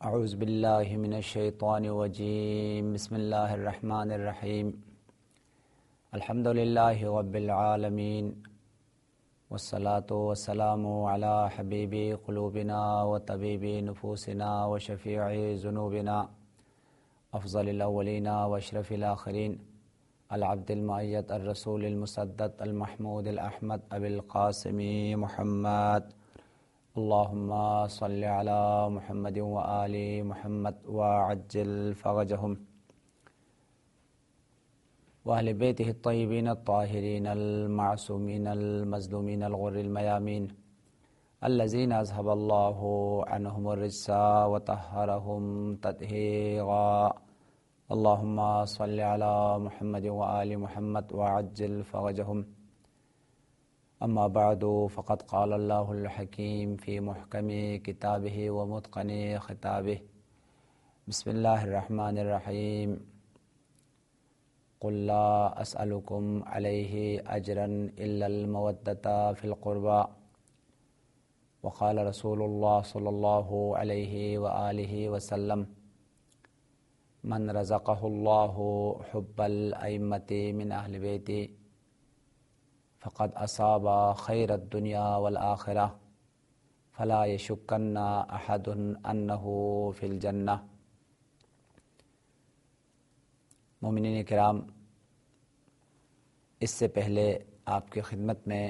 اعوذ باللہ من الشیطان الرجیم بسم اللہ الرحمن الرحیم الحمد للہ رب العالمین والصلاة والسلام علی حبیب قلوبنا وطبیب نفوسنا وشفیع ذنوبنا افضل الاولین واشرف الاخرین العبد المؤید الرسول المسدد المحمود الاحمد ابی القاسم محمد اللہم صل علی محمد وآل محمد وعجل فرجهم وأهل بيته الطيبين الطاهرين المعصومين المظلومين الغر الميامين الذين أذهب الله عنهم الرجس وطهرهم تطهيرا اللهم صل على محمد وآل محمد وعجل فرجهم اما بعد فقد قال الله الحكيم في محكم كتابه ومتقن خطابه بسم الله الرحمن الرحيم قل لا أسألكم عليه أجرا إلا المودة في القربى وقال رسول الله صلى الله عليه وآله وسلم من رزقه الله حب الأئمة من أهل بيتي فقد أصاب خير الدنيا والآخرة فلا يشكن أحد أنه في الجنة۔ مومنین کرام، اس سے پہلے آپ کی خدمت میں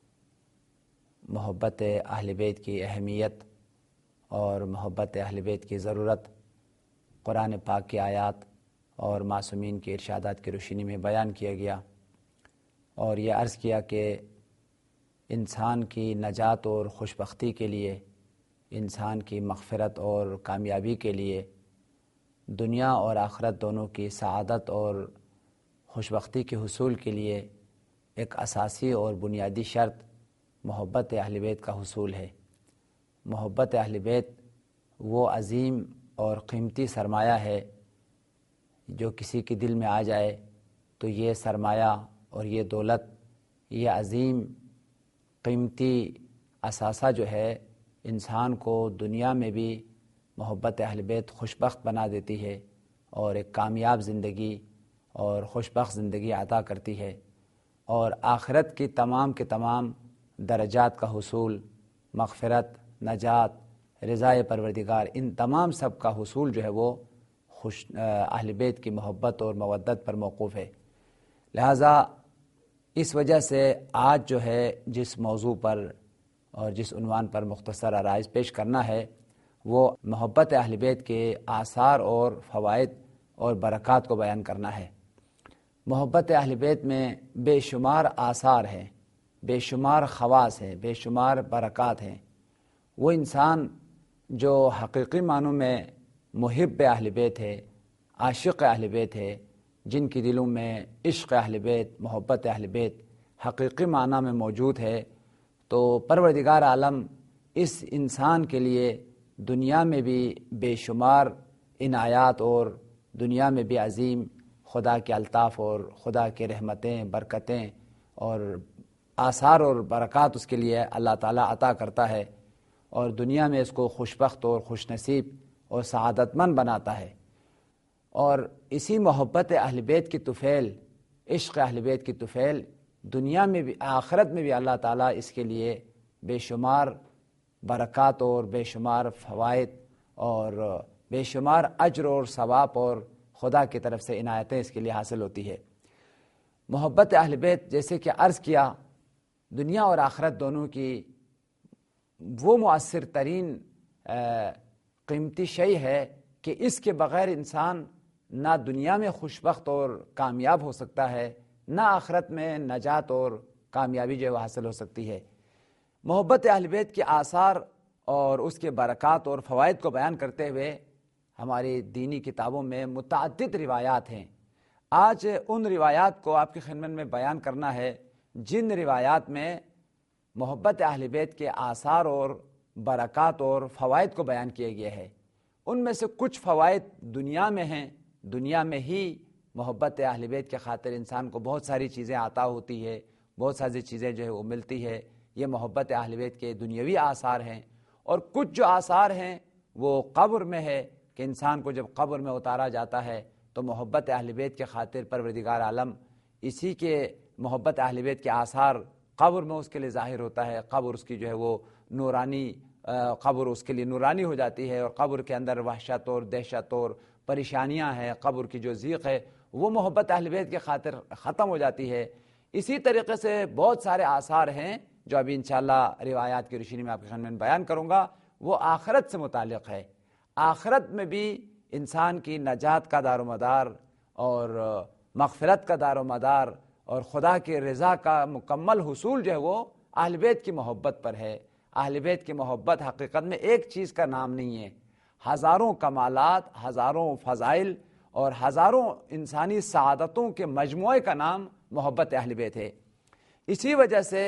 محبت اہل بیت کی اہمیت اور محبت اہل بیت کی ضرورت قرآن پاک کی آیات اور معصومین کے ارشادات کی روشنی میں بیان کیا گیا، اور یہ عرض کیا کہ انسان کی نجات اور خوشبختی کے لیے، انسان کی مغفرت اور کامیابی کے لیے، دنیا اور آخرت دونوں کی سعادت اور خوشبختی کے حصول کے لیے ایک اساسی اور بنیادی شرط محبت اہل بیت کا حصول ہے۔ محبت اہل بیت وہ عظیم اور قیمتی سرمایہ ہے جو کسی کے دل میں آ جائے تو یہ سرمایہ اور یہ دولت، یہ عظیم قیمتی اثاثہ جو ہے، انسان کو دنیا میں بھی محبت اہل بیت خوشبخت بنا دیتی ہے اور ایک کامیاب زندگی اور خوشبخت زندگی عطا کرتی ہے، اور آخرت کی تمام کے تمام درجات کا حصول، مغفرت، نجات، رضائے پروردگار، ان تمام سب کا حصول جو ہے وہ اہل بیت کی محبت اور مودت پر موقوف ہے۔ لہٰذا اس وجہ سے آج جو ہے جس موضوع پر اور جس عنوان پر مختصر آرائز پیش کرنا ہے وہ محبت اہل بیت کے آثار اور فوائد اور برکات کو بیان کرنا ہے۔ محبت اہل بیت میں بے شمار آثار ہیں، بے شمار خواص ہیں، بے شمار برکات ہیں۔ وہ انسان جو حقیقی معنوں میں محب اہل بیت ہے، عاشق اہل بیت ہے، جن کی دلوں میں عشق اہل بیت، محبت اہل بیت حقیقی معنی میں موجود ہے، تو پروردگار عالم اس انسان کے لیے دنیا میں بھی بے شمار عنایات اور دنیا میں بھی عظیم خدا کے الطاف اور خدا کے رحمتیں، برکتیں اور آثار اور برکات اس کے لیے اللہ تعالیٰ عطا کرتا ہے، اور دنیا میں اس کو خوشبخت اور خوش نصیب اور سعادت مند بناتا ہے۔ اور اسی محبت اہل بیت کی طفیل، عشق اہل بیت کی طفیل، دنیا میں بھی آخرت میں بھی اللہ تعالیٰ اس کے لیے بے شمار برکات اور بے شمار فوائد اور بے شمار اجر اور ثواب اور خدا کی طرف سے عنایتیں اس کے لیے حاصل ہوتی ہے۔ محبت اہل بیت، جیسے کہ عرض کیا، دنیا اور آخرت دونوں کی وہ مؤثر ترین قیمتی شے ہے کہ اس کے بغیر انسان نہ دنیا میں خوشبخت اور کامیاب ہو سکتا ہے، نہ آخرت میں نجات اور کامیابی جو ہے حاصل ہو سکتی ہے۔ محبت اہل بیت کے آثار اور اس کے برکات اور فوائد کو بیان کرتے ہوئے ہماری دینی کتابوں میں متعدد روایات ہیں۔ آج ان روایات کو آپ کی خدمت میں بیان کرنا ہے جن روایات میں محبت اہل بیت کے آثار اور برکات اور فوائد کو بیان کیا گیا ہے۔ ان میں سے کچھ فوائد دنیا میں ہیں، دنیا میں ہی محبت اہل بیت کے خاطر انسان کو بہت ساری چیزیں عطا ہوتی ہے، بہت ساری چیزیں جو ہے وہ ملتی ہے، یہ محبت اہل بیت کے دنیاوی آثار ہیں۔ اور کچھ جو آثار ہیں وہ قبر میں ہے کہ انسان کو جب قبر میں اتارا جاتا ہے تو محبت اہل بیت کے خاطر پروردگار عالم اسی کے محبت اہل بیت کے آثار قبر میں اس کے لیے ظاہر ہوتا ہے. قبر اس کی جو ہے وہ نورانی قبر اس کے لیے نورانی ہو جاتی ہے، اور قبر کے اندر وحشت اور دہشت اور پریشانیاں ہیں، قبر کی جو ضیق ہے وہ محبت اہل بیت کے خاطر ختم ہو جاتی ہے. اسی طریقے سے بہت سارے آثار ہیں جو ابھی انشاءاللہ روایات کی روشنی میں آپ کے سامنے بیان کروں گا، وہ آخرت سے متعلق ہے. آخرت میں بھی انسان کی نجات کا دار و مدار اور مغفرت کا دار و مدار اور خدا کی رضا کا مکمل حصول جو ہے وہ اہل بیت کی محبت پر ہے. اہل بیت کی محبت حقیقت میں ایک چیز کا نام نہیں ہے، ہزاروں کمالات، ہزاروں فضائل اور ہزاروں انسانی سعادتوں کے مجموعے کا نام محبت اہل بیت ہے. اسی وجہ سے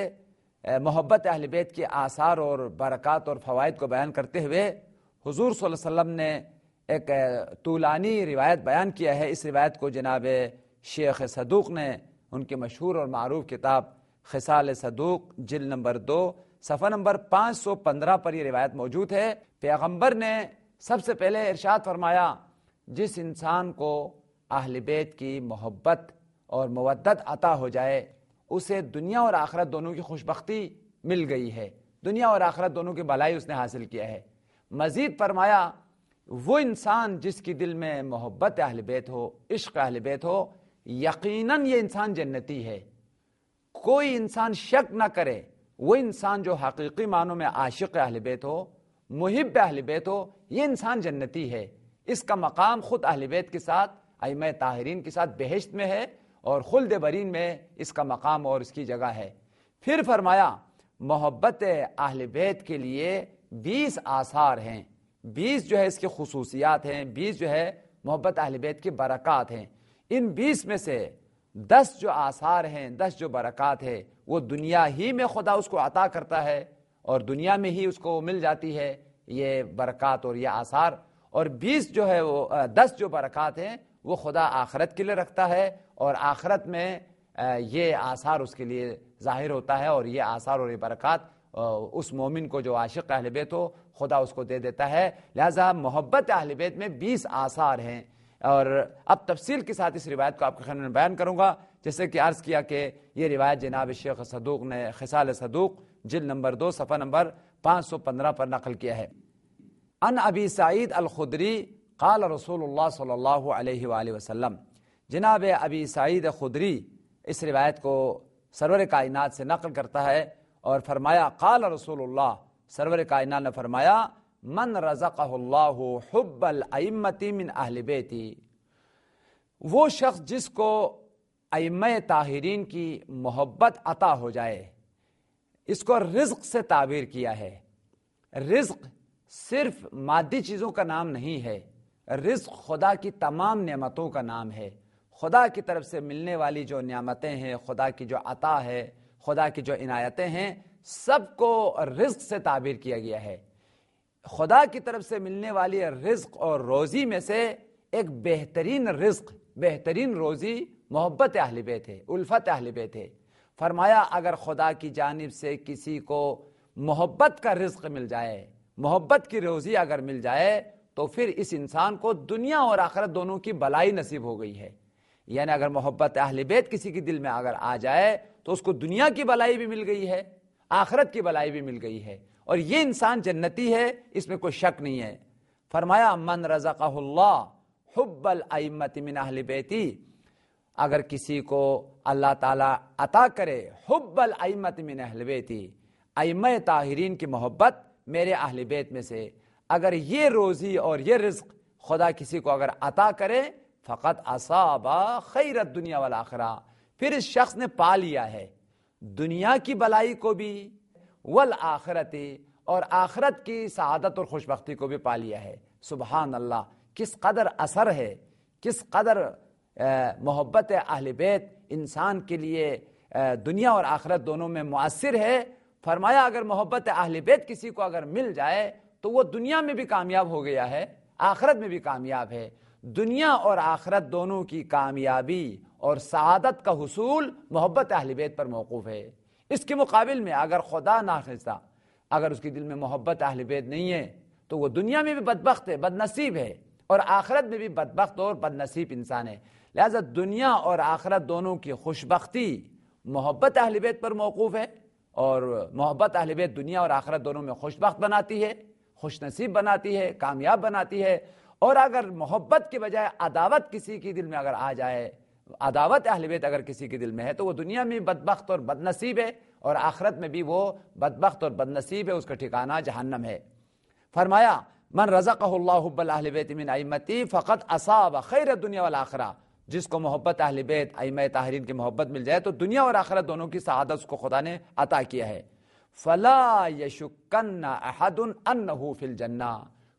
محبت اہل بیت کے آثار اور برکات اور فوائد کو بیان کرتے ہوئے حضور صلی اللہ علیہ وسلم نے ایک طولانی روایت بیان کیا ہے. اس روایت کو جناب شیخ صدوق نے ان کی مشہور اور معروف کتاب خصال صدوق جلد نمبر 2 صفحہ نمبر 515 پر یہ روایت موجود ہے. پیغمبر نے سب سے پہلے ارشاد فرمایا، جس انسان کو اہل بیت کی محبت اور مودت عطا ہو جائے اسے دنیا اور آخرت دونوں کی خوشبختی مل گئی ہے، دنیا اور آخرت دونوں کی بھلائی اس نے حاصل کیا ہے. مزید فرمایا، وہ انسان جس کی دل میں محبت اہل بیت ہو، عشق اہل بیت ہو، یقیناً یہ انسان جنتی ہے. کوئی انسان شک نہ کرے، وہ انسان جو حقیقی معنوں میں عاشق اہل بیت ہو، محب اہل بیت ہو، یہ انسان جنتی ہے. اس کا مقام خود اہل بیت کے ساتھ، ائمہ طاہرین کے ساتھ بہشت میں ہے، اور خلد برین میں اس کا مقام اور اس کی جگہ ہے. پھر فرمایا، محبت اہل بیت کے لیے 20 آثار ہیں، 20 جو ہے اس کی خصوصیات ہیں، 20 جو ہے محبت اہل بیت کی برکات ہیں. ان 20 میں سے 10 جو آثار ہیں، 10 جو برکات ہے، وہ دنیا ہی میں خدا اس کو عطا کرتا ہے اور دنیا میں ہی اس کو مل جاتی ہے یہ برکات اور یہ آثار. اور 20 جو ہے وہ 10 جو برکات ہیں وہ خدا آخرت کے لیے رکھتا ہے، اور آخرت میں یہ آثار اس کے لیے ظاہر ہوتا ہے، اور یہ آثار اور یہ برکات اس مومن کو جو عاشق اہل بیت ہو خدا اس کو دے دیتا ہے. لہذا محبت اہل بیت میں 20 آثار ہیں. اور اب تفصیل کے ساتھ اس روایت کو آپ کے سامنے بیان کروں گا. جیسے کہ عرض کیا کہ یہ روایت جناب شیخ صدوق نے خصال صدوق جلد نمبر 2 صفحہ نمبر 515 پر نقل کیا ہے. ان ابی سعید الخدری قال رسول اللہ صلی اللہ علیہ وآلہ وسلم، جناب ابی سعید خدری اس روایت کو سرور کائنات سے نقل کرتا ہے اور فرمایا، قال رسول اللہ، سرور کائنات نے فرمایا، من رزقہ اللہ حب الائمۃ من اہل بیتی، وہ شخص جس کو ائمہ طاہرین کی محبت عطا ہو جائے. اس کو رزق سے تعبیر کیا ہے. رزق صرف مادی چیزوں کا نام نہیں ہے، رزق خدا کی تمام نعمتوں کا نام ہے. خدا کی طرف سے ملنے والی جو نعمتیں ہیں، خدا کی جو عطا ہے، خدا کی جو عنایتیں ہیں، سب کو رزق سے تعبیر کیا گیا ہے. خدا کی طرف سے ملنے والی رزق اور روزی میں سے ایک بہترین رزق، بہترین روزی محبت اہل بیت ہے، الفت اہل بیت ہے. فرمایا، اگر خدا کی جانب سے کسی کو محبت کا رزق مل جائے، محبت کی روزی اگر مل جائے، تو پھر اس انسان کو دنیا اور آخرت دونوں کی بھلائی نصیب ہو گئی ہے. یعنی اگر محبت اہل بیت کسی کے دل میں اگر آ جائے تو اس کو دنیا کی بھلائی بھی مل گئی ہے، آخرت کی بھلائی بھی مل گئی ہے، اور یہ انسان جنتی ہے، اس میں کوئی شک نہیں ہے. فرمایا، من رزقہ اللہ حب الائمۃ من اہل بیتی، اگر کسی کو اللہ تعالیٰ عطا کرے حب الائمۃ من اہل بیتی، ائمہ طاہرین کی محبت میرے اہل بیت میں سے، اگر یہ روزی اور یہ رزق خدا کسی کو اگر عطا کرے، فقط اصاب خیر الدنیا والآخرہ، پھر اس شخص نے پا لیا ہے دنیا کی بھلائی کو بھی، والآخرت، اور آخرت کی سعادت اور خوشبختی کو بھی پا لیا ہے. سبحان اللہ، کس قدر اثر ہے، کس قدر محبت اہل بیت انسان کے لیے دنیا اور آخرت دونوں میں مؤثر ہے. فرمایا، اگر محبت اہل بیت کسی کو اگر مل جائے تو وہ دنیا میں بھی کامیاب ہو گیا ہے، آخرت میں بھی کامیاب ہے. دنیا اور آخرت دونوں کی کامیابی اور سعادت کا حصول محبت اہل بیت پر موقوف ہے. اس کے مقابل میں اگر خدا ناخواستہ اگر اس کے دل میں محبت اہل بیت نہیں ہے تو وہ دنیا میں بھی بدبخت ہے، بد نصیب ہے، اور آخرت میں بھی بدبخت اور بد نصیب انسان ہے۔ لہذا دنیا اور آخرت دونوں کی خوشبختی محبت اہل بیت پر موقوف ہے، اور محبت اہل بیت دنیا اور آخرت دونوں میں خوشبخت بناتی ہے، خوش نصیب بناتی ہے، کامیاب بناتی ہے۔ اور اگر محبت کے بجائے عداوت کسی کے دل میں اگر آ جائے، عداوت اہل بیت اگر کسی کے دل میں ہے، تو وہ دنیا میں بدبخت اور بد نصیب ہے، اور آخرت میں بھی وہ بدبخت اور بد نصیب ہے، اس کا ٹھکانہ جہنم ہے۔ فرمایا من رزقہ اللہ حب اہل بیت من ائمتی فقد اصاب خیر الدنیا والآخرہ، جس کو محبت اہل بیت ائمہ طاہرین کی محبت مل جائے تو دنیا اور آخرت دونوں کی سعادت اس کو خدا نے عطا کیا ہے۔ فلا یشکن احد انہ فی الجنہ،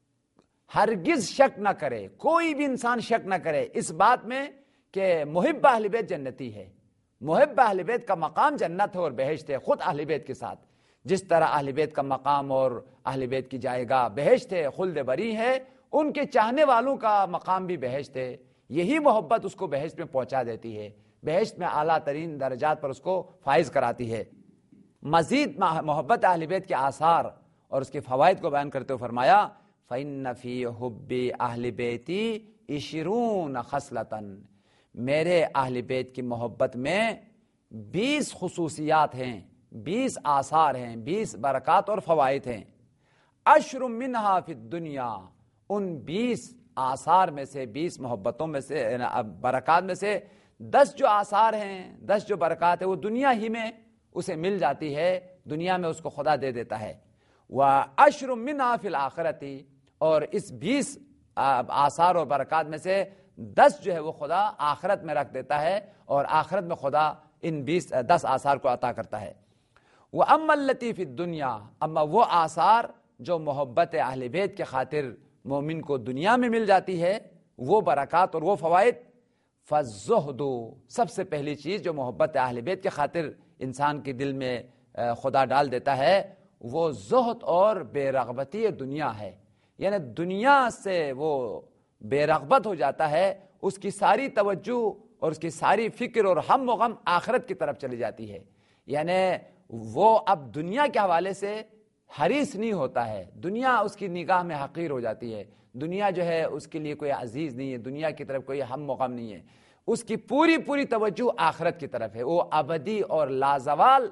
ہرگز شک نہ کرے، کوئی بھی انسان شک نہ کرے اس بات میں کہ محب اہل بیت جنتی ہے۔ محب اہل بیت کا مقام جنت ہے اور بہشت ہے، خود اہل بیت کے ساتھ جس طرح اہل بیت کا مقام اور اہل بیت کی جائے گاہ بہشت ہے، خلد بری ہے، ان کے چاہنے والوں کا مقام بھی بہشت ہے۔ یہی محبت اس کو بہشت میں پہنچا دیتی ہے، بہشت میں اعلیٰ ترین درجات پر اس کو فائز کراتی ہے۔ مزید محبت اہل بیت کے آثار اور اس کے فوائد کو بیان کرتے ہوئے فرمایا فَإِنَّ فِي حُبِّ أَهْلِ بَيْتِي 20 خصلةً، میرے اہل بیت کی محبت میں 20 خصوصیات ہیں، 20 آثار ہیں، 20 برکات اور فوائد ہیں۔ 10 منها فی الدنیا، ان 20 آثار میں سے، 20 محبتوں میں سے، برکات میں سے 10 جو آثار ہیں، 10 جو برکات ہے وہ دنیا ہی میں اسے مل جاتی ہے، دنیا میں اس کو خدا دے دیتا ہے۔ وَعَشْرٌ مِّنْهَا فِي الْآخِرَةِ، اور اس 20 آثار اور برکات میں سے 10 جو ہے وہ خدا آخرت میں رکھ دیتا ہے، اور آخرت میں خدا ان 10 آثار کو عطا کرتا ہے۔ وَأَمَّا الَّتِي فِي الدُّنْيَا، اما وہ آثار جو محبت اہل بیت کے خاطر مومن کو دنیا میں مل جاتی ہے، وہ برکات اور وہ فوائد، فَالزُّهْدُ، سب سے پہلی چیز جو محبت اہل بیت کے خاطر انسان کے دل میں خدا ڈال دیتا ہے وہ زہد اور بے رغبتی دنیا ہے۔ یعنی دنیا سے وہ بے رغبت ہو جاتا ہے، اس کی ساری توجہ اور اس کی ساری فکر اور ہم و غم آخرت کی طرف چلی جاتی ہے۔ یعنی وہ اب دنیا کے حوالے سے حریص نہیں ہوتا ہے، دنیا اس کی نگاہ میں حقیر ہو جاتی ہے، دنیا جو ہے اس کے لیے کوئی عزیز نہیں ہے، دنیا کی طرف کوئی ہم و غم نہیں ہے، اس کی پوری توجہ آخرت کی طرف ہے، وہ ابدی اور لازوال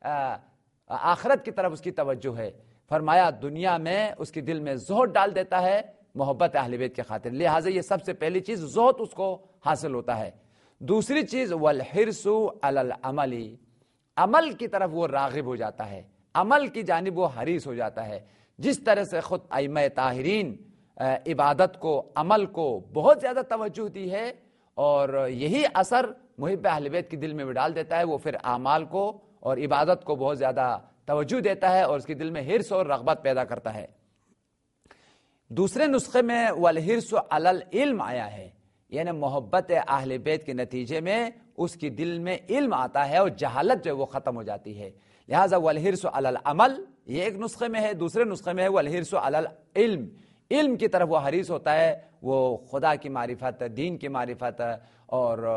آخرت کی طرف اس کی توجہ ہے۔ فرمایا دنیا میں اس کے دل میں زہد ڈال دیتا ہے محبت اہل بیت کے خاطر، لہٰذا یہ سب سے پہلی چیز زہد اس کو حاصل ہوتا ہے۔ دوسری چیز والحرص علی العمل، عمل کی طرف وہ راغب ہو جاتا ہے، عمل کی جانب وہ حریص ہو جاتا ہے۔ جس طرح سے خود ائمہ طاہرین عبادت کو، عمل کو بہت زیادہ توجہ دی ہے، اور یہی اثر محب اہل بیت کے دل میں بھی ڈال دیتا ہے، وہ پھر اعمال کو اور عبادت کو بہت زیادہ توجہ دیتا ہے اور اس کے دل میں حرص اور رغبت پیدا کرتا ہے۔ دوسرے نسخے میں والحرص علی العلم آیا ہے، یعنی محبت اہل بیت کے نتیجے میں اس کی دل میں علم آتا ہے اور جہالت جو ہے وہ ختم ہو جاتی ہے، لہذا والحرص علی العمل یہ ایک نسخے میں ہے، دوسرے نسخے میں ہے والحرص علی العلم، علم کی طرف وہ حریص ہوتا ہے، وہ خدا کی معرفت، دین کی معرفت اور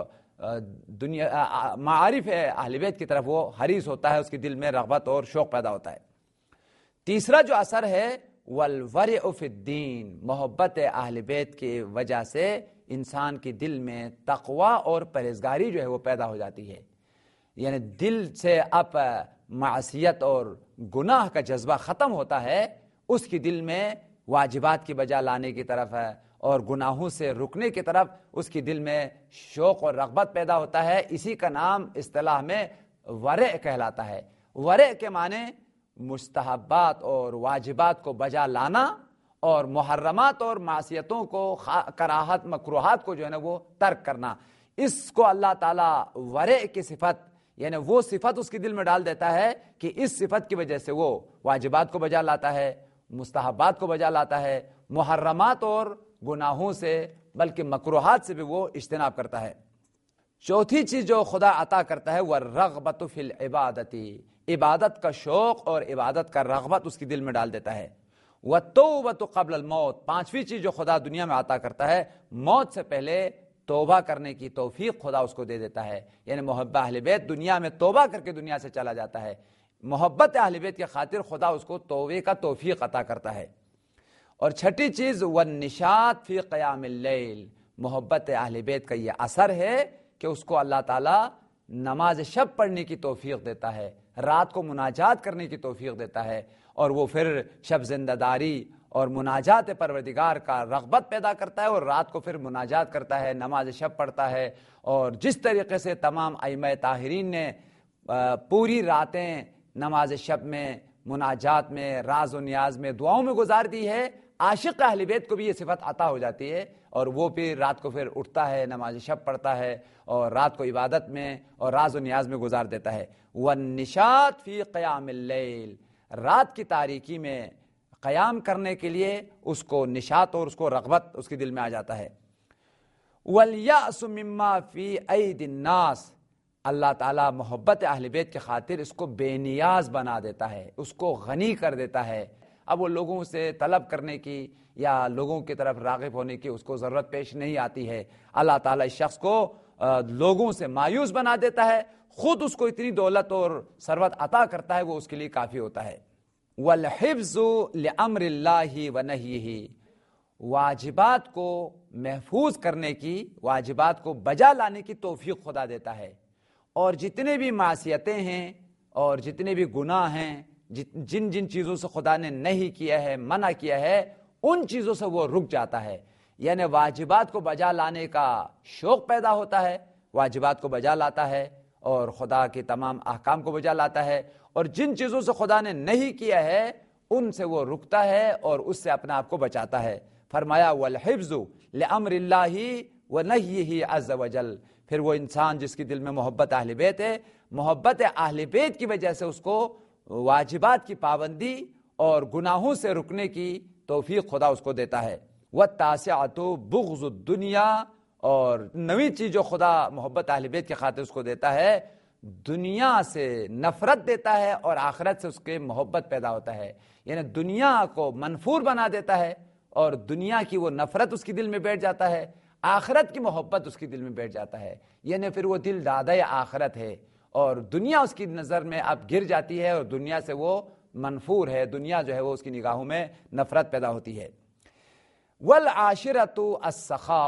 دنیا معارف اہل بیت کی طرف وہ حریص ہوتا ہے، اس کے دل میں رغبت اور شوق پیدا ہوتا ہے۔ تیسرا جو اثر ہے والورع فی الدین، محبت اہل بیت کی وجہ سے انسان کے دل میں تقوی اور پرہیزگاری جو ہے وہ پیدا ہو جاتی ہے، یعنی دل سے اب معصیت اور گناہ کا جذبہ ختم ہوتا ہے، اس کی دل میں واجبات کی بجا لانے کی طرف ہے اور گناہوں سے رکنے کی طرف اس کی دل میں شوق اور رغبت پیدا ہوتا ہے۔ اسی کا نام اصطلاح میں ورع کہلاتا ہے۔ ورع کے معنی مستحبات اور واجبات کو بجا لانا اور محرمات اور معصیتوں کو، کراہت مکروہات کو جو ہے نا وہ ترک کرنا، اس کو اللہ تعالیٰ ورع کی صفت، یعنی وہ صفت اس کے دل میں ڈال دیتا ہے کہ اس صفت کی وجہ سے وہ واجبات کو بجا لاتا ہے، مستحبات کو بجا لاتا ہے، محرمات اور گناہوں سے بلکہ مکروہات سے بھی وہ اجتناب کرتا ہے۔ چوتھی چیز جو خدا عطا کرتا ہے وہ رغبت فی العبادت، عبادت کا شوق اور عبادت کا رغبت اس کے دل میں ڈال دیتا ہے۔ والتوبۃ قبل الموت، پانچویں چیز جو خدا دنیا میں عطا کرتا ہے موت سے پہلے توبہ کرنے کی توفیق خدا اس کو دے دیتا ہے، یعنی محب اہل بیت دنیا میں توبہ کر کے دنیا سے چلا جاتا ہے، محبت اہل بیت کی خاطر خدا اس کو توبے کا توفیق عطا کرتا ہے۔ اور چھٹی چیز والنشاط فی قیام اللیل، محبت اہل بیت کا یہ اثر ہے کہ اس کو اللہ تعالیٰ نماز شب پڑھنے کی توفیق دیتا ہے، رات کو مناجات کرنے کی توفیق دیتا ہے، اور وہ پھر شب زندہ داری اور مناجات پروردگار کا رغبت پیدا کرتا ہے، اور رات کو پھر مناجات کرتا ہے، نماز شب پڑھتا ہے۔ اور جس طریقے سے تمام ائمہ طاہرین نے پوری راتیں نماز شب میں، مناجات میں، راز و نیاز میں، دعاؤں میں گزار دی ہے، عاشق اہل بیت کو بھی یہ صفت عطا ہو جاتی ہے، اور وہ پھر رات کو پھر اٹھتا ہے، نماز شب پڑھتا ہے، اور رات کو عبادت میں اور راز و نیاز میں گزار دیتا ہے۔ والنشاط فی قیام اللیل، رات کی تاریکی میں قیام کرنے کے لیے اس کو نشاط اور اس کو رغبت اس کے دل میں آ جاتا ہے۔ والیأس مما فی ایدی الناس، اللہ تعالیٰ محبت اہل بیت کے خاطر اس کو بے نیاز بنا دیتا ہے، اس کو غنی کر دیتا ہے۔ اب وہ لوگوں سے طلب کرنے کی یا لوگوں کی طرف راغب ہونے کی اس کو ضرورت پیش نہیں آتی ہے۔ اللہ تعالیٰ اس شخص کو لوگوں سے مایوس بنا دیتا ہے، خود اس کو اتنی دولت اور ثروت عطا کرتا ہے، وہ اس کے لیے کافی ہوتا ہے۔ والحفظ لامر اللہ ونہیہ، واجبات کو محفوظ کرنے کی، واجبات کو بجا لانے کی توفیق خدا دیتا ہے، اور جتنے بھی معصیتیں ہیں اور جتنے بھی گناہ ہیں، جن جن چیزوں سے خدا نے نہیں کیا ہے، منع کیا ہے، ان چیزوں سے وہ رک جاتا ہے۔ یعنی واجبات کو بجا لانے کا شوق پیدا ہوتا ہے، واجبات کو بجا لاتا ہے اور خدا کے تمام احکام کو بجا لاتا ہے، اور جن چیزوں سے خدا نے نہیں کیا ہے ان سے وہ رکتا ہے اور اس سے اپنے آپ کو بچاتا ہے۔ فرمایا والحفظ لامر اللہ ونہیہ عز وجل، پھر وہ انسان جس کے دل میں محبت اہل بیت ہے، محبت اہل بیت کی وجہ سے اس کو واجبات کی پابندی اور گناہوں سے رکنے کی توفیق خدا اس کو دیتا ہے۔ والتاسعۃ بغض الدنیا، اور نویں چیز جو خدا محبت اہل بیت کی خاطر اس کو دیتا ہے، دنیا سے نفرت دیتا ہے اور آخرت سے اس کے محبت پیدا ہوتا ہے۔ یعنی دنیا کو منفور بنا دیتا ہے اور دنیا کی وہ نفرت اس کے دل میں بیٹھ جاتا ہے، آخرت کی محبت اس کے دل میں بیٹھ جاتا ہے۔ یعنی پھر وہ دل دادہ آخرت ہے، اور دنیا اس کی نظر میں اب گر جاتی ہے، اور دنیا سے وہ منفور ہے، دنیا جو ہے وہ اس کی نگاہوں میں نفرت پیدا ہوتی ہے۔ والعاشرۃ السخاء،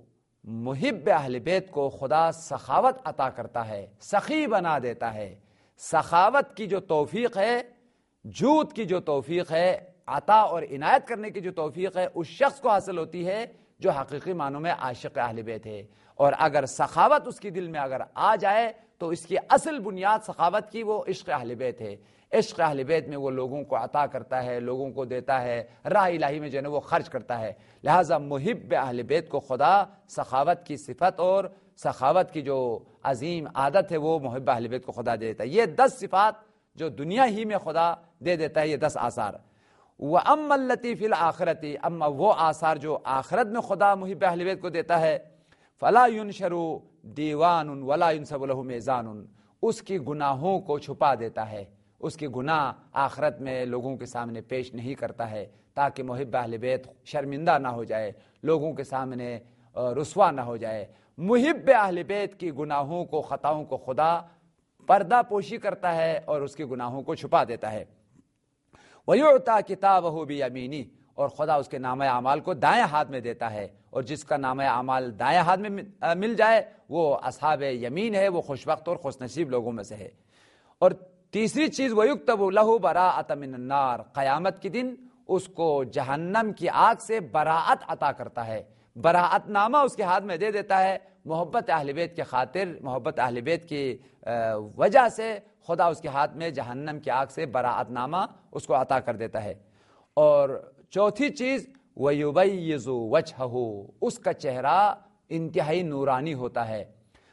محب اہل بیت کو خدا سخاوت عطا کرتا ہے، سخی بنا دیتا ہے۔ سخاوت کی جو توفیق ہے، جود کی جو توفیق ہے، عطا اور عنایت کرنے کی جو توفیق ہے، اس شخص کو حاصل ہوتی ہے جو حقیقی معنوں میں عاشق اہل بیت ہے۔ اور اگر سخاوت اس کے دل میں اگر آ جائے تو اس کی اصل بنیاد سخاوت کی وہ عشق اہل بیت ہے۔ عشق اہل بیت میں وہ لوگوں کو عطا کرتا ہے، لوگوں کو دیتا ہے، راہ الہی میں جو ہے وہ خرچ کرتا ہے۔ لہٰذا محب اہل بیت کو خدا سخاوت کی صفت اور سخاوت کی جو عظیم عادت ہے وہ محب اہل بیت کو خدا دے دیتا ہے۔ یہ 10 صفات جو دنیا ہی میں خدا دے دیتا ہے، یہ 10 آثار۔ وَأَمَّا الَّتِي فِي الْآخِرَةِ، اما وہ آثار جو آخرت میں خدا محب اہل بیت کو دیتا ہے، فَلَا يُنشَرُ دیوان وَلَا يُنسَبُ لَهُ میزان، اس کی گناہوں کو چھپا دیتا ہے، اس کی گناہ آخرت میں لوگوں کے سامنے پیش نہیں کرتا ہے، تاکہ محب اہل بیت شرمندہ نہ ہو جائے، لوگوں کے سامنے رسوا نہ ہو جائے۔ محب اہل بیت کی گناہوں کو، خطاؤں کو خدا پردہ پوشی کرتا ہے اور اس کے گناہوں کو چھپا دیتا ہے۔ وَيُعْطَى كِتَابَهُ بِيَمِينِهِ، اور خدا اس کے نامہ اعمال کو دائیں ہاتھ میں دیتا ہے، اور جس کا نامہ اعمال دائیں ہاتھ میں مل جائے وہ اصحاب یمین ہے، وہ خوش وقت اور خوش نصیب لوگوں میں سے ہے۔ اور تیسری چیز وَيُكْتَبُ لَهُ بَرَاءَةً مِنَ النَّارِ، قیامت کے دن اس کو جہنم کی آگ سے براءت عطا کرتا ہے، براءت نامہ اس کے ہاتھ میں دے دیتا ہے۔ محبت اہل بیت کی خاطر، محبت اہل بیت کی وجہ سے خدا اس کے ہاتھ میں جہنم کی آگ سے براءت نامہ اس کو عطا کر دیتا ہے۔ اور چوتھی چیز وَيُبَيِّضُ وَجْهَهُ، اس کا چہرہ انتہائی نورانی ہوتا ہے۔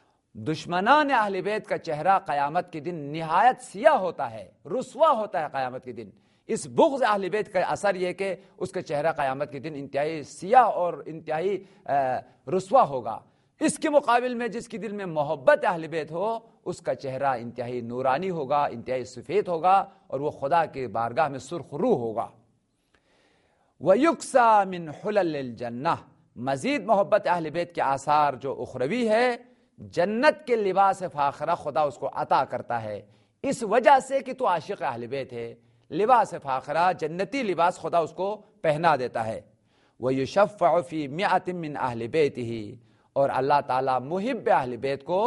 دشمنان اہل بیت کا چہرہ قیامت کے دن نہایت سیاہ ہوتا ہے، رسوا ہوتا ہے قیامت کے دن۔ اس بغض اہل بیت کا اثر یہ کہ اس کا چہرہ قیامت کے دن انتہائی سیاہ اور انتہائی رسوا ہوگا۔ اس کے مقابل میں جس کے دل میں محبت اہل بیت ہو، اس کا چہرہ انتہائی نورانی ہوگا، انتہائی سفید ہوگا، اور وہ خدا کے بارگاہ میں سرخ رو ہوگا۔ وَيُكْسَى مِنْ حُلَلِ الْجَنَّةِ، مزید محبت اہل بیت کے آثار جو اخروی ہے، جنت کے لباس فاخرہ خدا اس کو عطا کرتا ہے، اس وجہ سے کہ تو عاشق اہل بیت ہے۔ لباس فاخرہ، جنتی لباس خدا اس کو پہنا دیتا ہے۔ وَيُشَفَّعُ فِي مِئَةٍ مِّنْ أَهْلِ بَيْتِهِ، اور اللہ تعالیٰ محب اہل بیت کو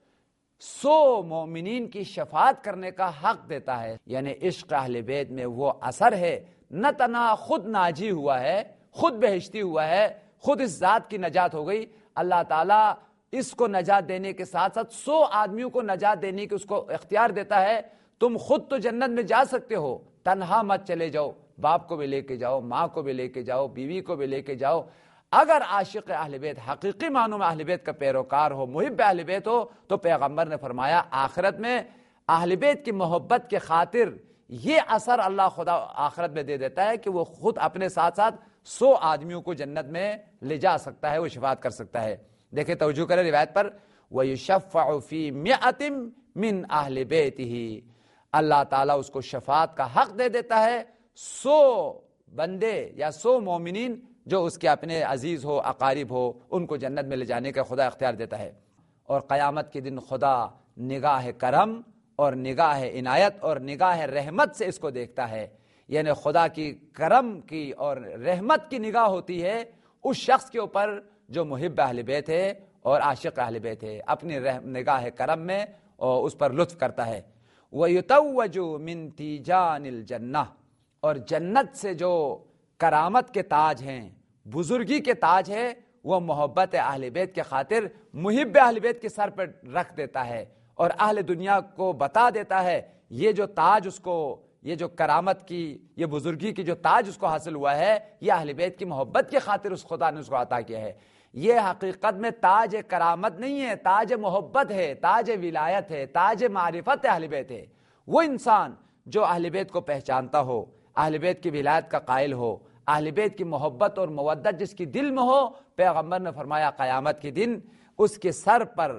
100 مومنین کی شفاعت کرنے کا حق دیتا ہے۔ یعنی عشق اہل بیت میں وہ اثر ہے، نہ تنہا خود ناجی ہوا ہے، خود بہشتی ہوا ہے، خود اس ذات کی نجات ہو گئی، اللہ تعالیٰ اس کو نجات دینے کے ساتھ ساتھ 100 آدمیوں کو نجات دینے کی اس کو اختیار دیتا ہے۔ تم خود تو جنت میں جا سکتے ہو، تنہا مت چلے جاؤ، باپ کو بھی لے کے جاؤ، ماں کو بھی لے کے جاؤ، بیوی کو بھی لے کے جاؤ۔ اگر عاشق اہل بیت حقیقی معنوں میں اہل بیت کا پیروکار ہو، محب اہل بیت ہو، تو پیغمبر نے فرمایا آخرت میں اہل بیت کی محبت کے خاطر یہ اثر اللہ خدا آخرت میں دے دیتا ہے کہ وہ خود اپنے ساتھ ساتھ 100 آدمیوں کو جنت میں لے جا سکتا ہے، وہ شفاعت کر سکتا ہے۔ دیکھیں توجہ کریں روایت پر، وَيُشَفَّعُ فِي مِئَةٍ مِّنْ أَهْلِ بَيْتِهِ، اللہ تعالیٰ اس کو شفاعت کا حق دے دیتا ہے 100 بندے یا 100 مومنین جو اس کے اپنے عزیز ہو، اقارب ہو، ان کو جنت میں لے جانے کا خدا اختیار دیتا ہے۔ اور قیامت کے دن خدا نگاہ کرم اور نگاہ عنایت اور نگاہ رحمت سے اس کو دیکھتا ہے، یعنی خدا کی کرم کی اور رحمت کی نگاہ ہوتی ہے اس شخص کے اوپر جو محب اہل بیت ہے اور عاشق اہل بیت ہے، اپنی نگاہ کرم میں اور اس پر لطف کرتا ہے۔ وَيُتَوَّجُ مِن تِيجَانِ الْجَنَّةِ، اور جنت سے جو کرامت کے تاج ہیں، بزرگی کے تاج ہے، وہ محبت اہل بیت کے خاطر محب اہل بیت کے سر پر رکھ دیتا ہے اور اہل دنیا کو بتا دیتا ہے یہ جو تاج اس کو، یہ جو کرامت کی، یہ بزرگی کی جو تاج اس کو حاصل ہوا ہے، یہ اہل بیت کی محبت کی خاطر اس خدا نے اس کو عطا کیا ہے۔ یہ حقیقت میں تاج کرامت نہیں ہے، تاج محبت ہے، تاج ولایت ہے، تاج معرفت اہل بیت ہے۔ وہ انسان جو اہل بیت کو پہچانتا ہو، اہل بیت کی ولایت کا قائل ہو، اہل بیت کی محبت اور مودت جس کی دل میں ہو، پیغمبر نے فرمایا قیامت کے دن اس کے سر پر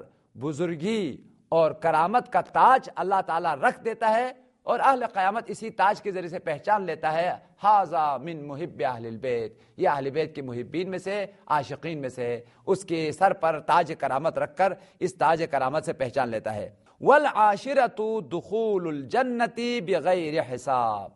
بزرگی اور کرامت کا تاج اللہ تعالیٰ رکھ دیتا ہے، اور اہل قیامت اسی تاج کے ذریعے سے پہچان لیتا ہے ھذا من محب اہل البیت، یہ اہل بیت کے محبین میں سے، عاشقین میں سے، اس کے سر پر تاج کرامت رکھ کر اس تاج کرامت سے پہچان لیتا ہے۔ والعاشرۃ دخول الجنۃ بغیر حساب،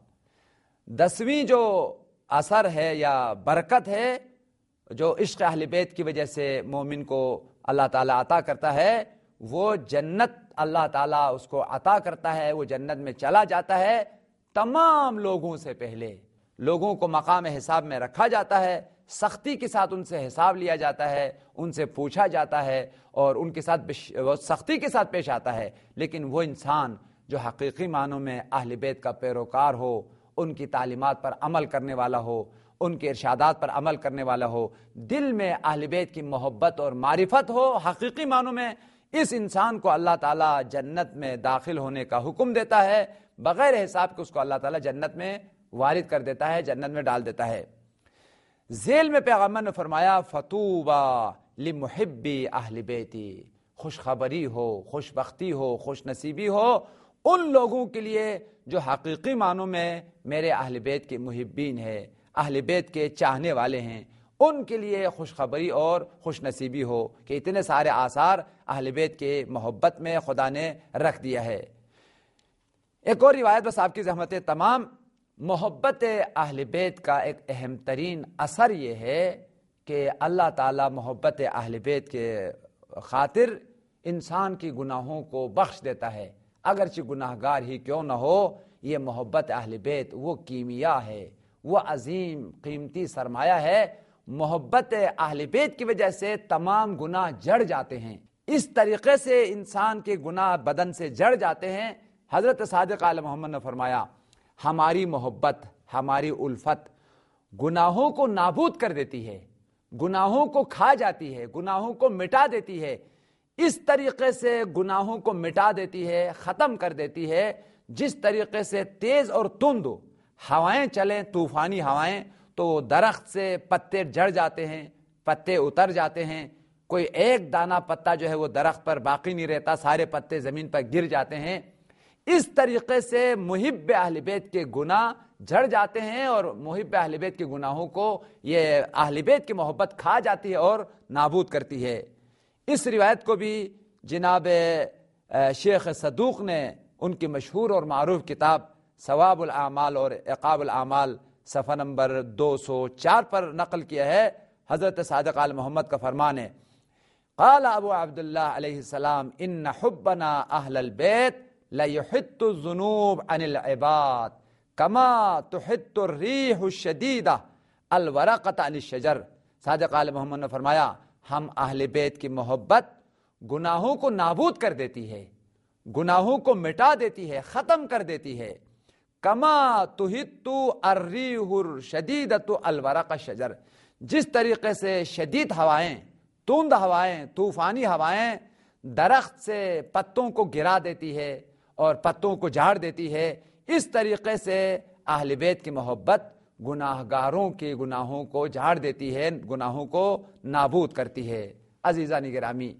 10ویں جو اثر ہے یا برکت ہے جو عشق اہل بیت کی وجہ سے مومن کو اللہ تعالیٰ عطا کرتا ہے، وہ جنت اللہ تعالیٰ اس کو عطا کرتا ہے، وہ جنت میں چلا جاتا ہے تمام لوگوں سے پہلے۔ لوگوں کو مقام حساب میں رکھا جاتا ہے، سختی کے ساتھ ان سے حساب لیا جاتا ہے، ان سے پوچھا جاتا ہے اور ان کے ساتھ سختی کے ساتھ پیش آتا ہے۔ لیکن وہ انسان جو حقیقی معنوں میں اہل بیت کا پیروکار ہو، ان کی تعلیمات پر عمل کرنے والا ہو، ان کے ارشادات پر عمل کرنے والا ہو، دل میں اہل بیت کی محبت اور معرفت ہو، حقیقی معنوں میں اس انسان کو اللہ تعالیٰ جنت میں داخل ہونے کا حکم دیتا ہے، بغیر حساب کے اس کو اللہ تعالیٰ جنت میں وارد کر دیتا ہے، جنت میں ڈال دیتا ہے۔ ذیل میں پیغمبر نے فرمایا فَطُوبَى لِمُحِبِّ اہل بیتی، خوشخبری ہو، خوش بختی ہو، خوش نصیبی ہو ان لوگوں کے لیے جو حقیقی معنوں میں میرے اہل بیت کے محبین ہیں، اہل بیت کے چاہنے والے ہیں، ان کے لیے خوشخبری اور خوش نصیبی ہو کہ اتنے سارے آثار اہل بیت کے محبت میں خدا نے رکھ دیا ہے۔ ایک اور روایت بس آپ کی زحمت تمام، محبت اہل بیت کا ایک اہم ترین اثر یہ ہے کہ اللہ تعالیٰ محبت اہل بیت کے خاطر انسان کی گناہوں کو بخش دیتا ہے، اگرچہ گناہ گار ہی کیوں نہ ہو۔ یہ محبت اہل بیت وہ کیمیا ہے، وہ عظیم قیمتی سرمایہ ہے، محبت اہل بیت کی وجہ سے تمام گناہ جڑ جاتے ہیں، اس طریقے سے انسان کے گناہ بدن سے جڑ جاتے ہیں۔ حضرت صادق آل محمد نے فرمایا ہماری محبت، ہماری الفت گناہوں کو نابود کر دیتی ہے، گناہوں کو کھا جاتی ہے، گناہوں کو مٹا دیتی ہے، اس طریقے سے گناہوں کو مٹا دیتی ہے، ختم کر دیتی ہے جس طریقے سے تیز اور تند ہوائیں چلیں، طوفانی ہوائیں، تو درخت سے پتے جڑ جاتے ہیں، پتے اتر جاتے ہیں، کوئی ایک دانہ پتا جو ہے وہ درخت پر باقی نہیں رہتا، سارے پتے زمین پر گر جاتے ہیں۔ اس طریقے سے محب اہل بیت کے گناہ جھڑ جاتے ہیں اور محب اہل بیت کے گناہوں کو یہ اہل بیت کی محبت کھا جاتی ہے اور نابود کرتی ہے۔ اس روایت کو بھی جناب شیخ صدوق نے ان کی مشہور اور معروف کتاب ثواب الاعمال اور عقاب الاعمال صفحہ نمبر 204 پر نقل کیا ہے۔ حضرت صادق آل محمد کا فرمان ہے، قال ابو عبداللہ علیہ السلام ان حبنا اہل البیت لیحط الذنوب عن العباد کما تحط الریح الشدیدہ الورقۃ عن الشجر۔ صادق آل محمد نے فرمایا ہم اہل بیت کی محبت گناہوں کو نابود کر دیتی ہے، گناہوں کو مٹا دیتی ہے، ختم کر دیتی ہے، کما تحط الریح الشدیدۃ الورق الشجر، جس طریقے سے شدید ہوائیں، توند ہوائیں، طوفانی ہوائیں درخت سے پتوں کو گرا دیتی ہے اور پتوں کو جھاڑ دیتی ہے، اس طریقے سے اہل بیت کی محبت گناہ گاروں کے گناہوں کو جھاڑ دیتی ہے، گناہوں کو نابود کرتی ہے۔ عزیزان گرامی،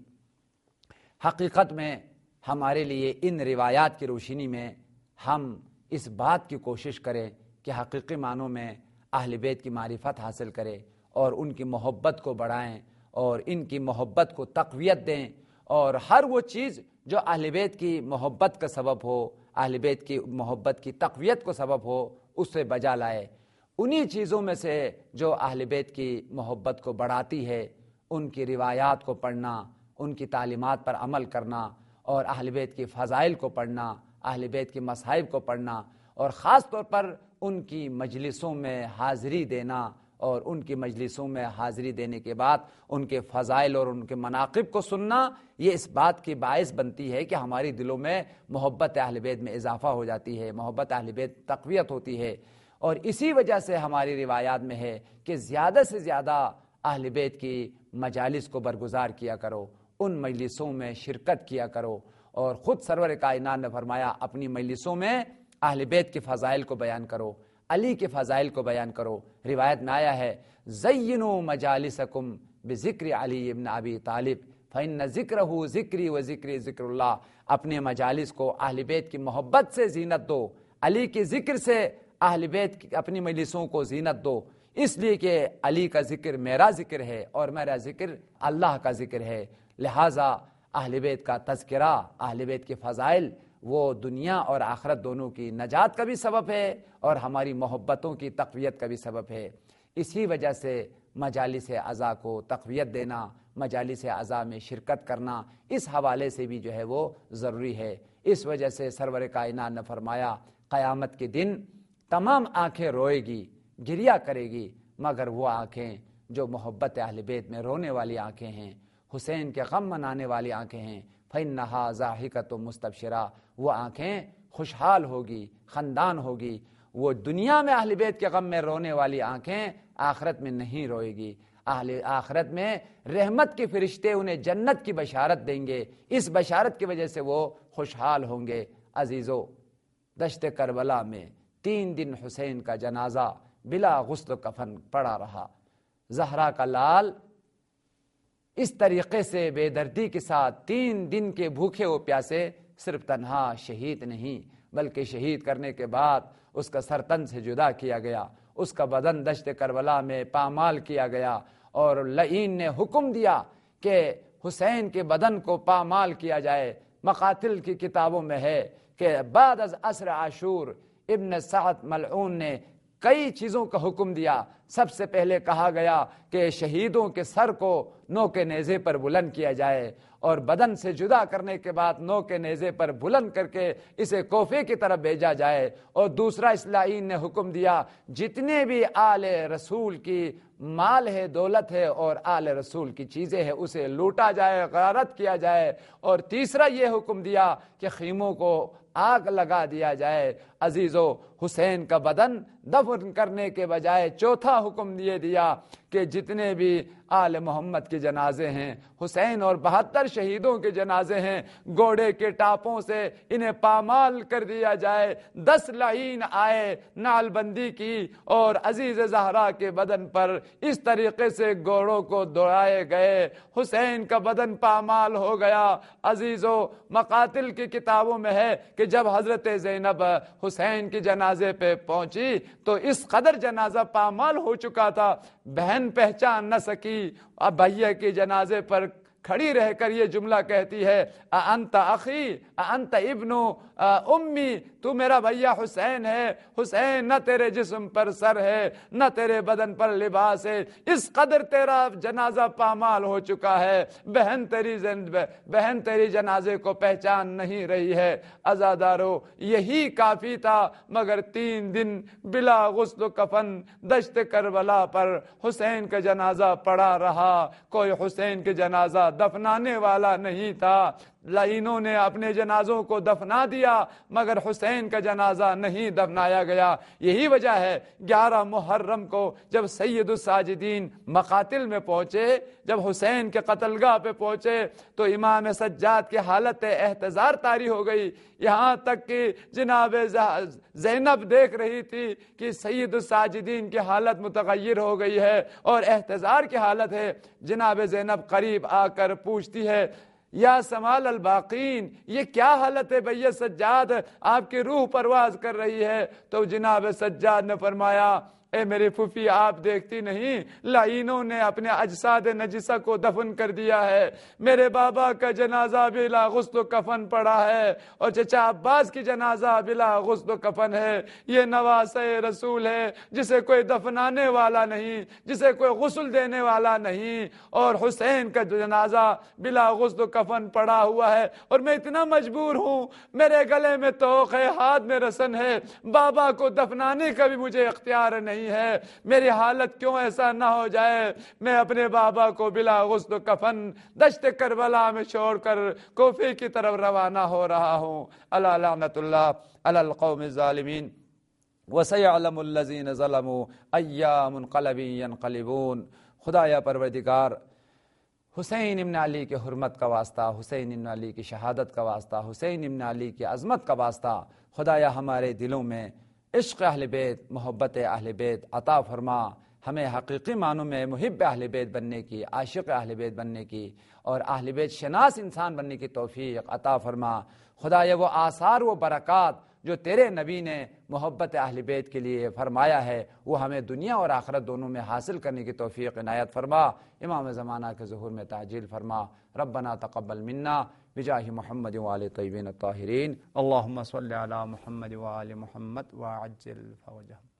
حقیقت میں ہمارے لیے ان روایات کی روشنی میں ہم اس بات کی کوشش کریں کہ حقیقی معنوں میں اہل بیت کی معرفت حاصل کریں اور ان کی محبت کو بڑھائیں اور ان کی محبت کو تقویت دیں، اور ہر وہ چیز جو اہل بیت کی محبت کا سبب ہو، اہل بیت کی محبت کی تقویت کو سبب ہو، اس سے بجا لائے۔ انہی چیزوں میں سے جو اہل بیت کی محبت کو بڑھاتی ہے، ان کی روایات کو پڑھنا، ان کی تعلیمات پر عمل کرنا، اور اہل بیت کی فضائل کو پڑھنا، اہل بیت کی مصائب کو پڑھنا، اور خاص طور پر ان کی مجلسوں میں حاضری دینا، اور ان کی مجلسوں میں حاضری دینے کے بعد ان کے فضائل اور ان کے مناقب کو سننا، یہ اس بات کی باعث بنتی ہے کہ ہماری دلوں میں محبت اہل بیت میں اضافہ ہو جاتی ہے، محبت اہل بیت تقویت ہوتی ہے۔ اور اسی وجہ سے ہماری روایات میں ہے کہ زیادہ سے زیادہ اہل بیت کی مجالس کو برگزار کیا کرو، ان مجلسوں میں شرکت کیا کرو، اور خود سرور کائنات نے فرمایا اپنی مجلسوں میں اہل بیت کے فضائل کو بیان کرو، علی کے فضائل کو بیان کرو۔ روایت میں آیا ہے زینوا مجالسکم بذکر علی ابن ابی طالب فإن ذکرہ ذکری و ذکری ذکر اللہ، اپنے مجالس کو اہل بیت کی محبت سے زینت دو، علی کے ذکر سے اہل بیت کی اپنی مجلسوں کو زینت دو، اس لیے کہ علی کا ذکر میرا ذکر ہے اور میرا ذکر اللہ کا ذکر ہے، لہٰذا اہل بیت کا تذکرہ، اہل بیت کے فضائل وہ دنیا اور آخرت دونوں کی نجات کا بھی سبب ہے اور ہماری محبتوں کی تقویت کا بھی سبب ہے۔ اسی وجہ سے مجالس اعضاء کو تقویت دینا، مجالس اعضاء میں شرکت کرنا اس حوالے سے بھی جو ہے وہ ضروری ہے۔ اس وجہ سے سرور کائنات نے فرمایا قیامت کے دن تمام آنکھیں روئے گی، گریا کرے گی، مگر وہ آنکھیں جو محبت اہل بیت میں رونے والی آنکھیں ہیں، حسین کے غم منانے والی آنکھیں ہیں، فإنہا ضاحکۃ مستبشرہ، وہ آنکھیں خوشحال ہوگی، خندان ہوگی۔ وہ دنیا میں اہل بیت کے غم میں رونے والی آنکھیں آخرت میں نہیں روئے گی، آخرت میں رحمت کے فرشتے انہیں جنت کی بشارت دیں گے، اس بشارت کی وجہ سے وہ خوشحال ہوں گے۔ عزیزو، دشت کربلا میں 3 دن حسین کا جنازہ بلا غسل و کفن پڑا رہا۔ زہرا کا لال اس طریقے سے بے دردی کے ساتھ 3 دن کے بھوکے و پیاسے صرف تنہا شہید نہیں بلکہ شہید کرنے کے بعد اس کا سر تن سے جدا کیا گیا، اس کا بدن دشت کربلا میں پامال کیا گیا، اور لعین نے حکم دیا کہ حسین کے بدن کو پامال کیا جائے۔ مقاتل کی کتابوں میں ہے کہ بعد از عصر عاشور ابن سعد ملعون نے کئی چیزوں کا حکم دیا۔ سب سے پہلے کہا گیا کہ شہیدوں کے سر کو نو کے نیزے پر بلند کیا جائے، اور بدن سے جدا کرنے کے بعد نو کے نیزے پر بلند کر کے اسے کوفے کی طرف بھیجا جائے، اور دوسرا اسلائین نے حکم دیا جتنے بھی آل رسول کی مال ہے، دولت ہے اور آل رسول کی چیزیں ہیں اسے لوٹا جائے، غارت کیا جائے، اور تیسرا یہ حکم دیا کہ خیموں کو آگ لگا دیا جائے۔ عزیزو، حسین کا بدن دفن کرنے کے بجائے چوتھا حکم یہ دیا کہ جتنے بھی آل محمد کے جنازے ہیں، حسین اور 72 شہیدوں کے جنازے ہیں، گھوڑے کے ٹاپوں سے انہیں پامال کر دیا جائے۔ 10 لعین آئے، نعل بندی کی، اور عزیز زہرا کے بدن پر اس طریقے سے گھوڑوں کو دوڑائے گئے، حسین کا بدن پامال ہو گیا۔ عزیزو، مقاتل کی کتابوں میں ہے کہ جب حضرت زینب حسین کی جنازے پہ پہنچی تو اس قدر جنازہ پامال ہو چکا تھا، بہن پہچان نہ سکی۔ اب بھیا کے جنازے پر کھڑی رہ کر یہ جملہ کہتی ہے انت اخی انت ابن امی، تو میرا بھیا حسین ہے، حسین نہ تیرے جسم پر سر ہے نہ تیرے بدن پر لباس ہے، اس قدر تیرا جنازہ پامال ہو چکا ہے، بہن تیری جنازے کو پہچان نہیں رہی ہے۔ عزادارو یہی کافی تھا، مگر 3 دن بلا غسل و کفن دشت کربلا پر حسین کا جنازہ پڑا رہا، کوئی حسین کے جنازہ دفنانے والا نہیں تھا۔ لعینوں نے اپنے جنازوں کو دفنا دیا مگر حسین کا جنازہ نہیں دفنایا گیا۔ یہی وجہ ہے 11 محرم کو جب سید الساجدین مقاتل میں پہنچے، جب حسین کے قتل گاہ پہ پہنچے تو امام سجاد کی حالت احتضار طاری ہو گئی، یہاں تک کہ جناب زینب دیکھ رہی تھی کہ سید الساجدین کی حالت متغیر ہو گئی ہے اور احتضار کی حالت ہے۔ جناب زینب قریب آ کر پوچھتی ہے یا سمال الباقین، یہ کیا حالت ہے بھیا سجاد، آپ کی روح پرواز کر رہی ہے؟ تو جناب سجاد نے فرمایا اے میری پھوپھی، آپ دیکھتی نہیں لعینوں نے اپنے اجساد نجسہ کو دفن کر دیا ہے، میرے بابا کا جنازہ بلا غسل و کفن پڑا ہے اور چچا عباس کی جنازہ بلا غسل و کفن ہے۔ یہ نواسہ رسول ہے جسے کوئی دفنانے والا نہیں، جسے کوئی غسل دینے والا نہیں، اور حسین کا جنازہ بلا غسل و کفن پڑا ہوا ہے اور میں اتنا مجبور ہوں، میرے گلے میں توق ہے، ہاتھ میں رسن ہے، بابا کو دفنانے کا بھی مجھے اختیار نہیں ہے، میری حالت کیوں ایسا نہ ہو جائے میں اپنے بابا کو بلا غسل و کفن دشت کربلا میں چھوڑ کر کوفے کی طرف روانہ ہو رہا ہوں۔ الا لعنت اللہ علی القوم الظالمین وسيعلم الذين ظلموا ايا منقلب ينقلبون۔ خدایا پروردگار، حسین ابن علی کے حرمت کا واسطہ، حسین ابن علی کی شہادت کا واسطہ، حسین ابن علی کی عظمت کا واسطہ، خدایا ہمارے دلوں میں عشق اہل بیت، محبت اہل بیت عطا فرما، ہمیں حقیقی معنوں میں محب اہل بیت بننے کی، عاشق اہل بیت بننے کی اور اہل بیت شناس انسان بننے کی توفیق عطا فرما۔ خدایا وہ آثار، وہ برکات جو تیرے نبی نے محبت اہل بیت کے لیے فرمایا ہے وہ ہمیں دنیا اور آخرت دونوں میں حاصل کرنے کی توفیق عنایت فرما۔ امام زمانہ کے ظہور میں تعجیل فرما۔ ربنا تقبل منا بجاہ محمد وآل طیبین الطاہرین، اللہم صلی علی محمد وآل محمد وعجل فرجہ۔